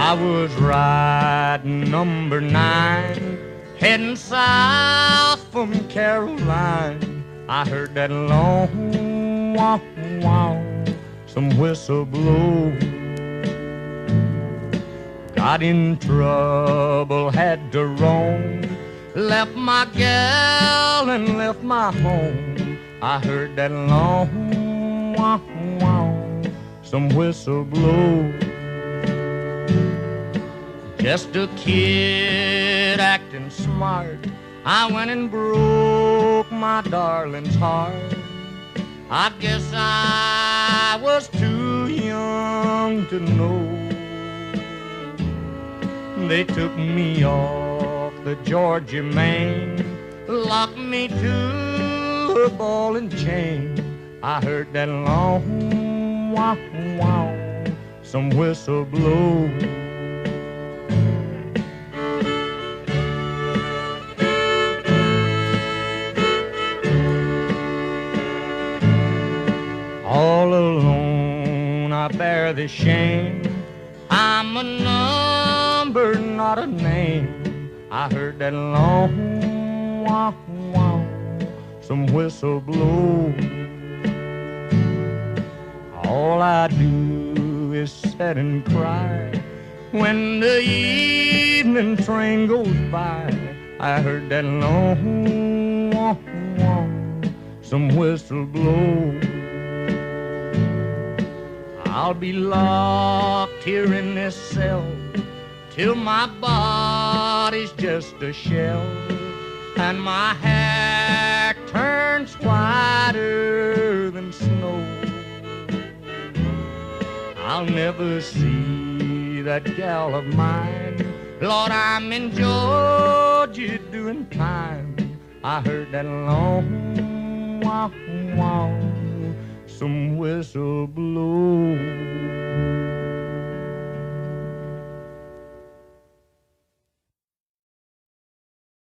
I was riding number 9, heading south from Caroline. I heard that long wow, wow, some whistle blow. Got in trouble, had to roam, left my gal and left my home. I heard that long wow, wow, some whistle blow. Just a kid acting smart, I went and broke my darling's heart. I guess I was too young to know. They took me off the Georgia main, locked me to a ball and chain. I heard that long wow, wow, some whistle blow. All alone I bear the shame, I'm a number, not a name. I heard that long wow, wow, some whistle blow. All I do is sit and cry when the evening train goes by. I heard that long wow, wow, some whistle blow. I'll be locked here in this cell till my body's just a shell and my hair turns whiter than snow. I'll never see that gal of mine. Lord, I'm in Georgia doing time. I heard that long wow, wow, some whistle blow.